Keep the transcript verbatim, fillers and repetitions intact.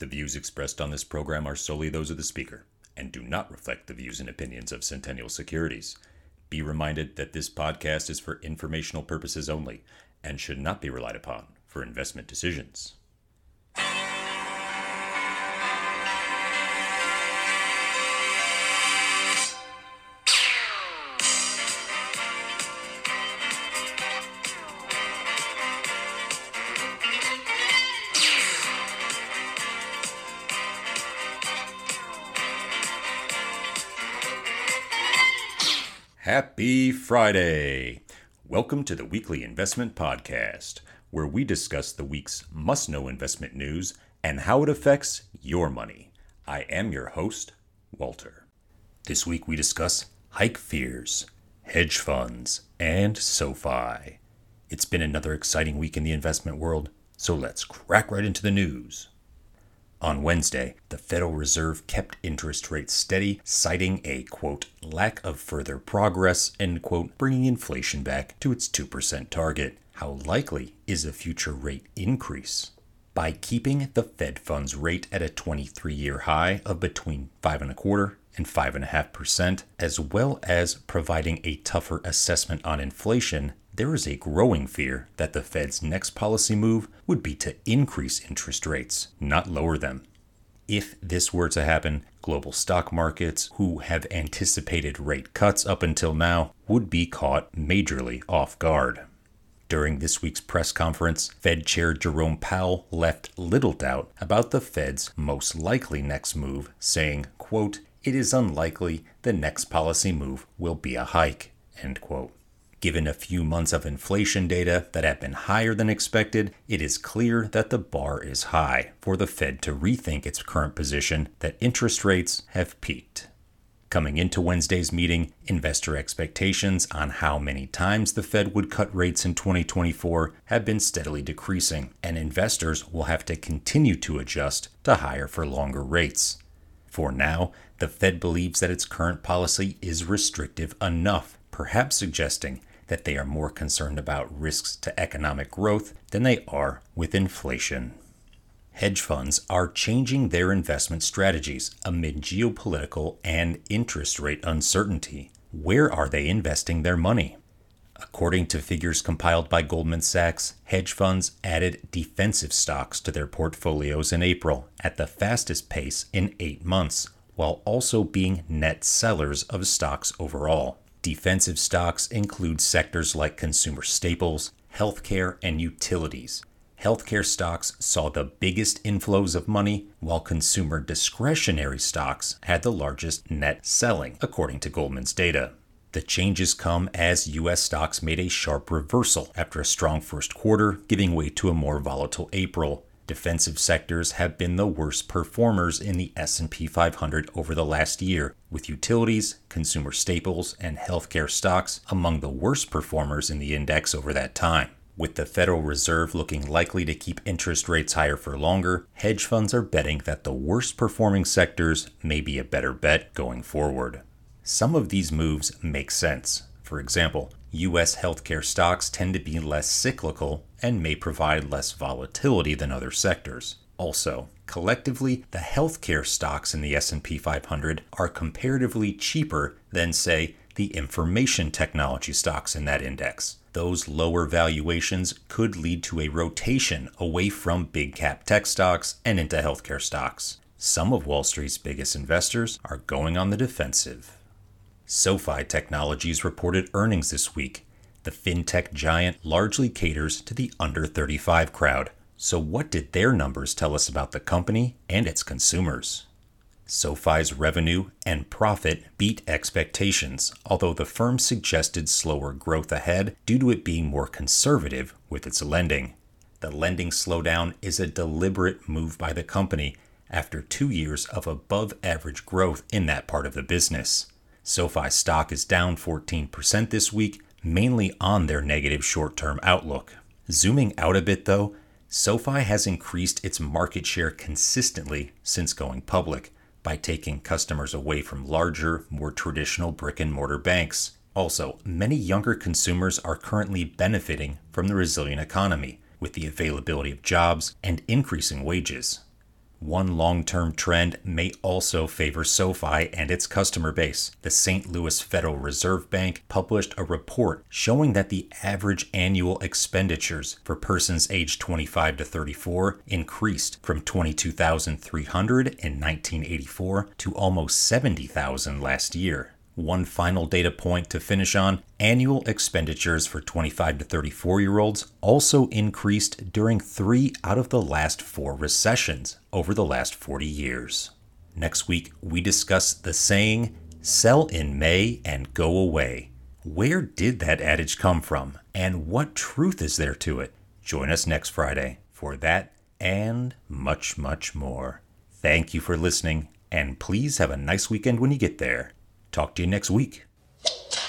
The views expressed on this program are solely those of the speaker and do not reflect the views and opinions of Centennial Securities. Be reminded that this podcast is for informational purposes only and should not be relied upon for investment decisions. Happy Friday! Welcome to the Weekly Investment Podcast, where we discuss the week's must-know investment news and how it affects your money. I am your host, Walter. This week we discuss hike fears, hedge funds, and SoFi. It's been another exciting week in the investment world, so let's crack right into the news. On Wednesday, the Federal Reserve kept interest rates steady, citing a, quote, lack of further progress, end quote, bringing inflation back to its two percent target. How likely is a future rate increase? By keeping the Fed funds rate at a twenty-three-year high of between five and a quarter and five and a half percent, as well as providing a tougher assessment on inflation, there is a growing fear that the Fed's next policy move would be to increase interest rates, not lower them. If this were to happen, global stock markets, who have anticipated rate cuts up until now, would be caught majorly off guard. During this week's press conference, Fed Chair Jerome Powell left little doubt about the Fed's most likely next move, saying, quote, "It is unlikely the next policy move will be a hike," end quote. Given a few months of inflation data that have been higher than expected, it is clear that the bar is high for the Fed to rethink its current position that interest rates have peaked. Coming into Wednesday's meeting, investor expectations on how many times the Fed would cut rates in twenty twenty-four have been steadily decreasing, and investors will have to continue to adjust to higher for longer rates. For now, the Fed believes that its current policy is restrictive enough, perhaps suggesting that they are more concerned about risks to economic growth than they are with inflation. Hedge funds are changing their investment strategies amid geopolitical and interest rate uncertainty. Where are they investing their money? According to figures compiled by Goldman Sachs, hedge funds added defensive stocks to their portfolios in April at the fastest pace in eight months, while also being net sellers of stocks overall. Defensive stocks include sectors like consumer staples, healthcare, and utilities. Healthcare stocks saw the biggest inflows of money, while consumer discretionary stocks had the largest net selling, according to Goldman's data. The changes come as U S stocks made a sharp reversal after a strong first quarter, giving way to a more volatile April. Defensive sectors have been the worst performers in the S and P five hundred over the last year, with utilities, consumer staples, and healthcare stocks among the worst performers in the index over that time. With the Federal Reserve looking likely to keep interest rates higher for longer, hedge funds are betting that the worst performing sectors may be a better bet going forward. Some of these moves make sense. For example, U S healthcare stocks tend to be less cyclical and may provide less volatility than other sectors. Also, collectively, the healthcare stocks in the S and P five hundred are comparatively cheaper than, say, the information technology stocks in that index. Those lower valuations could lead to a rotation away from big cap tech stocks and into healthcare stocks. Some of Wall Street's biggest investors are going on the defensive. SoFi Technologies reported earnings this week. The fintech giant largely caters to the under thirty-five crowd. So what did their numbers tell us about the company and its consumers? SoFi's revenue and profit beat expectations, although the firm suggested slower growth ahead due to it being more conservative with its lending. The lending slowdown is a deliberate move by the company after two years of above-average growth in that part of the business. SoFi stock is down fourteen percent this week, mainly on their negative short-term outlook. Zooming out a bit though, SoFi has increased its market share consistently since going public by taking customers away from larger, more traditional brick-and-mortar banks. Also, many younger consumers are currently benefiting from the resilient economy with the availability of jobs and increasing wages. One long-term trend may also favor SoFi and its customer base. The Saint Louis Federal Reserve Bank published a report showing that the average annual expenditures for persons aged twenty-five to thirty-four increased from twenty-two thousand three hundred in nineteen eighty-four to almost seventy thousand last year. One final data point to finish on, annual expenditures for twenty-five to thirty-four-year-olds also increased during three out of the last four recessions over the last forty years. Next week, we discuss the saying, sell in May and go away. Where did that adage come from, and what truth is there to it? Join us next Friday for that and much, much more. Thank you for listening, and please have a nice weekend when you get there. Talk to you next week.